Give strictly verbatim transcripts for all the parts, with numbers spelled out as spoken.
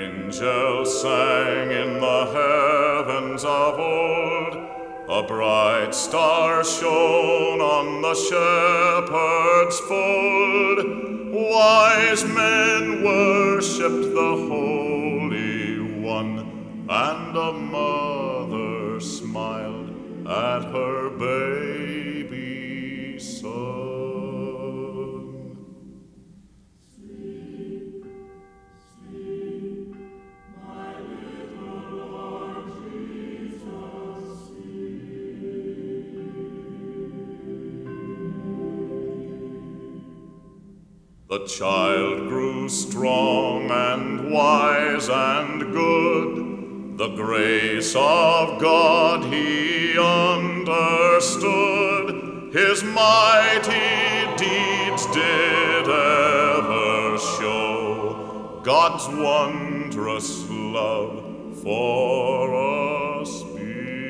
Angels sang in the heavens of old, a bright star shone on the shepherd's fold. Wise men worshipped the Holy One, and a mother smiled at her baby son. The child grew strong and wise and good. The grace of God he understood. His mighty deeds did ever show God's wondrous love for us below.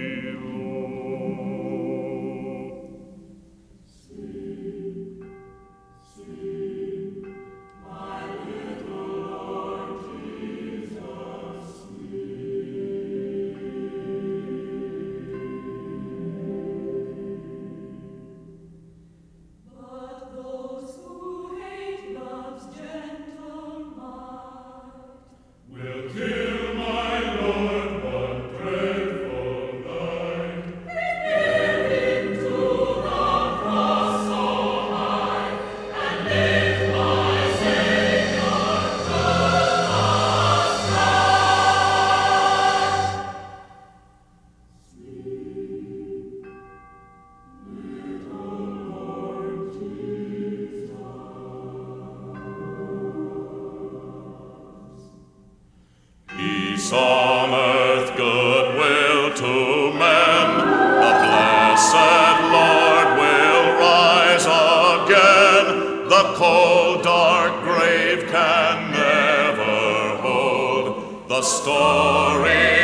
Peace on earth, goodwill to men, the blessed Lord will rise again. The cold, dark grave can never hold the story